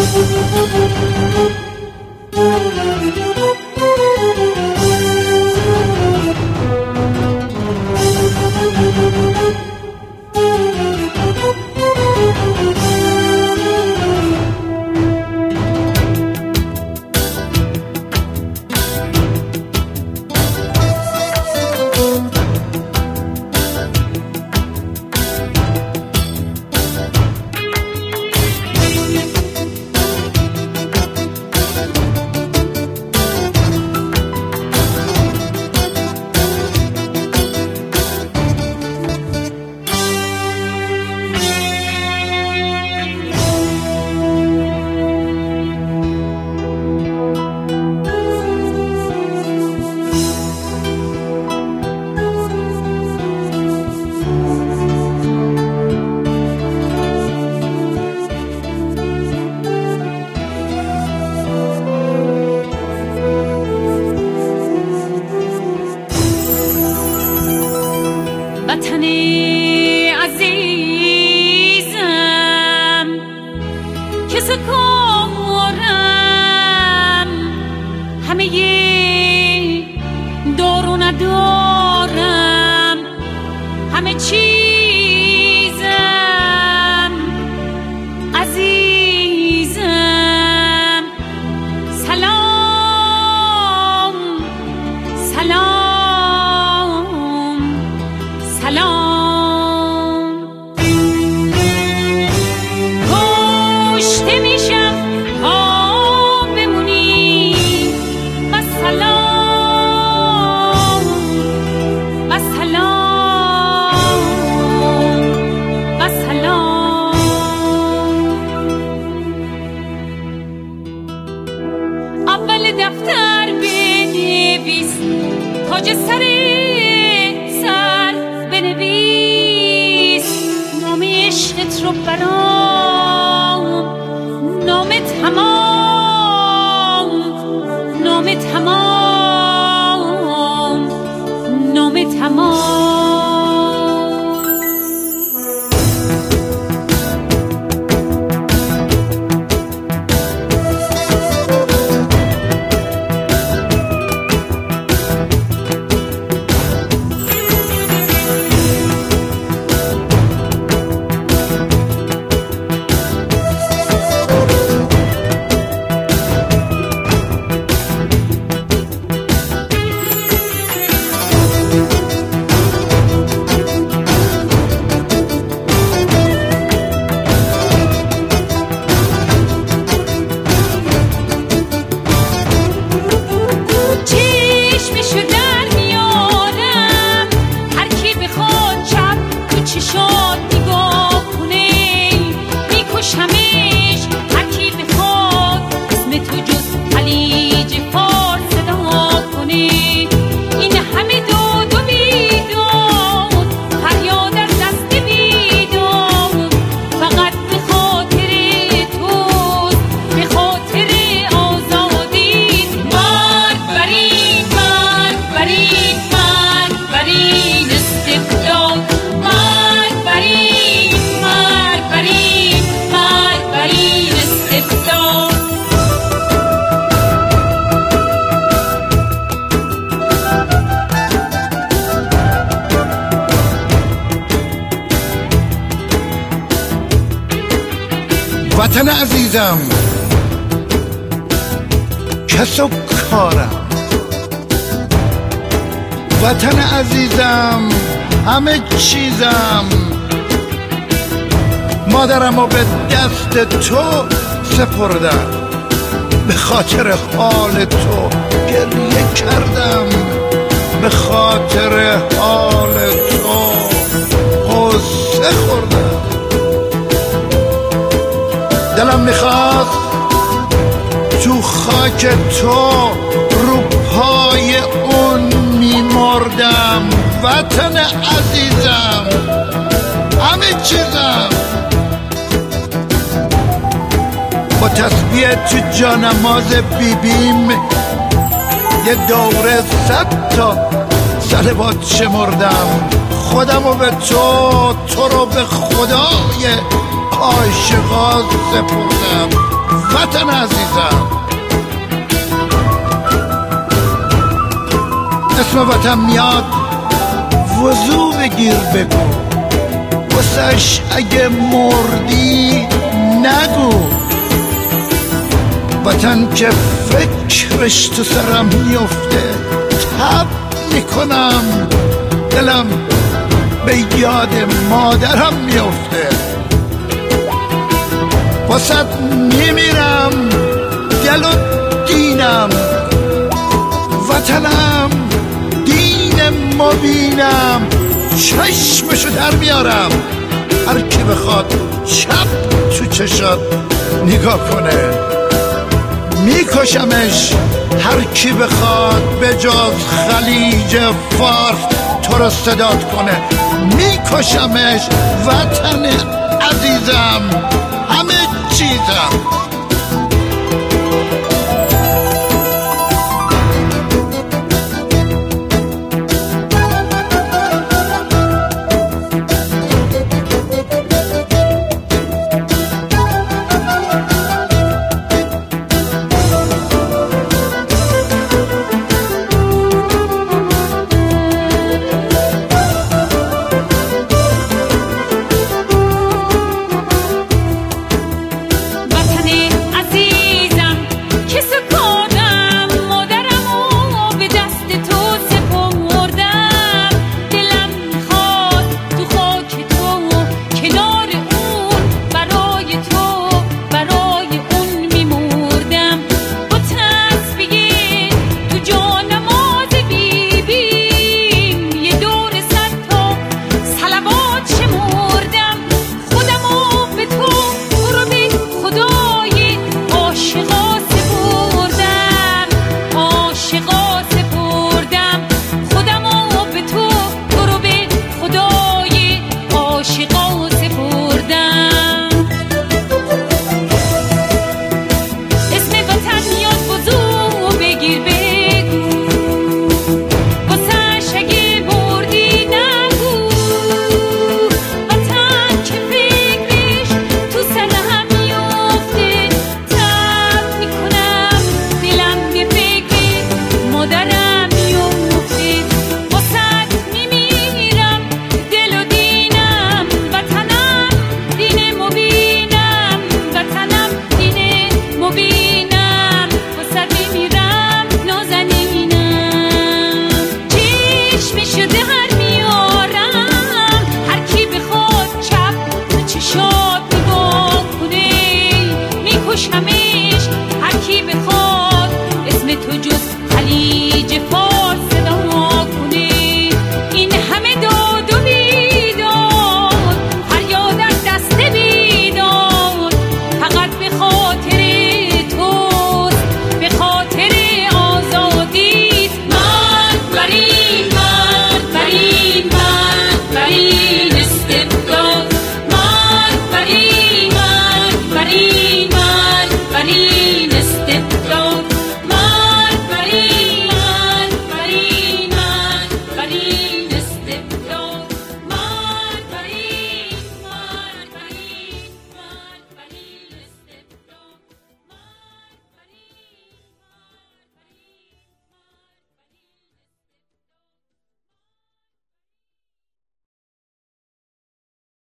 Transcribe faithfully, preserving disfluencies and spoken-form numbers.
وطن عزیزم، کس و کارم، وطن عزیزم، همه چیزم، مادرم رو به دست تو سپردم، به خاطر حال تو گریه کردم، به خاطر حال تو غصه خوردم. دلم میخواست تو خاک تو رو پای اون میمردم. وطن عزیزم، همه چیزم، با تسبیح تو جانماز بیبیم یه دوره صد تا صلوات شمردم. خودم رو به تو، تو رو به خدای عاشقا سپردم. وطن عزیزم. اسم وطن میاد وضو بگیر بگو، واسش اگه مردی نگو. وطن که فکرش تو سرم میفته تب میکنم، دلم به یاد مادرم میفته. واسه میمیرم دل و دینم، وطنم دین مبینم. چشمشو در میارم هر کی بخواد چپ تو چشات نگاه کنه، میکشمش هر کی بخواد به جز خلیج فارس تو رو صدات کنه. میکشمش وطن عزیزم، همه چیزم.